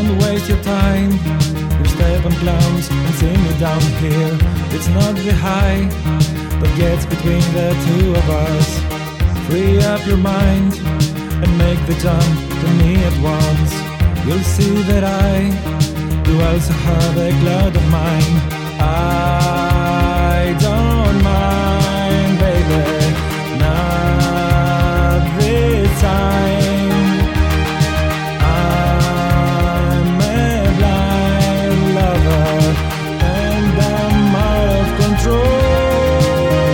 Don't waste your time. You step on clowns and sing it down here. It's not the high that gets between the two of us. Free up your mind and make the jump to me at once. You'll see that I do also have a cloud of mine. I don't mind, baby, not this time. I'm a blind lover and I'm out of control.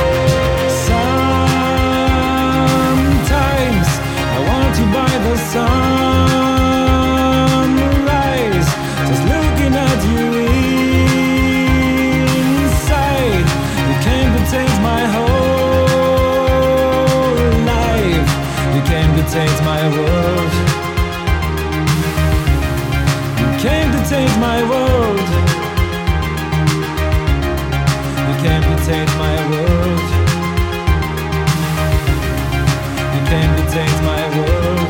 Sometimes I want to buy the sunrise, just looking at you inside. You came to change my whole life. You came to change my world. You came to change my world. You came to change my world. You came to change my world.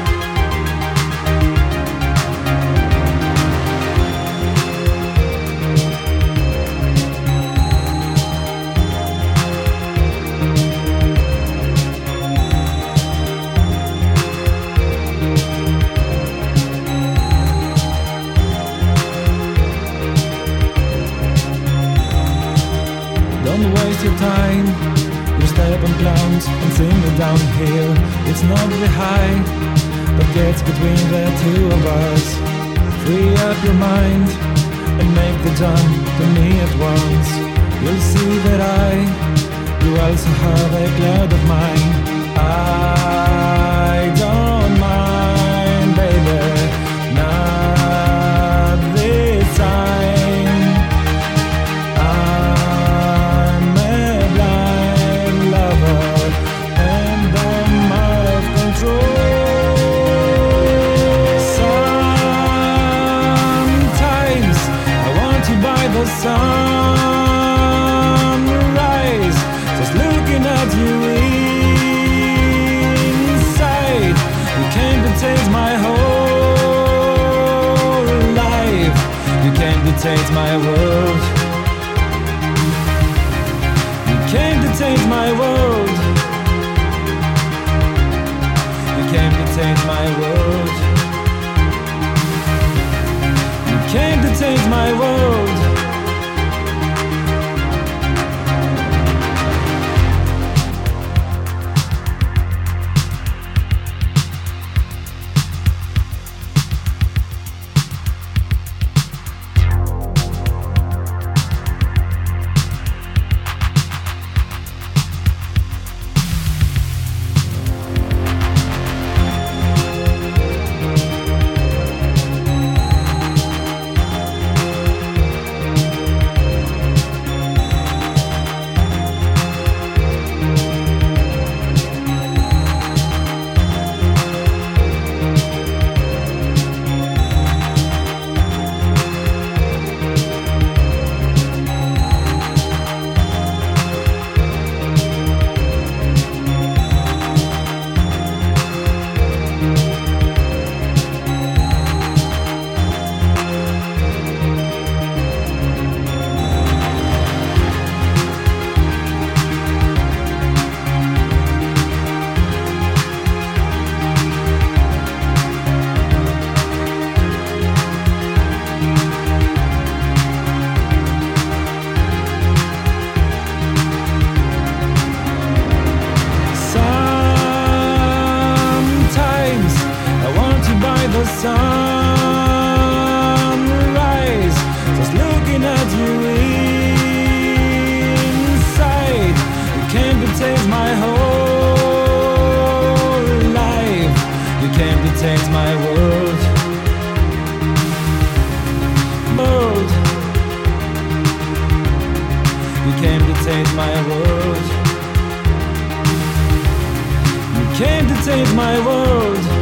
Don't waste your time. You step on clowns and sing it down here. It's not the high that gets between the two of us. Free up your mind and make the jump to me at once. You'll see that I do also have a cloud of mine. I don't mind, baby, not this time. I'm a blind lover and I'm out of control. Sometimes I want to buy the sunrise, just looking at you inside. You came to change my whole life. You came to change my world. You came to change my world. You came to change my world. You came to change my world. The sunrise, just looking at you inside. You came to change my whole life. You came to change my world. World. You came to change my world. You came to change my world.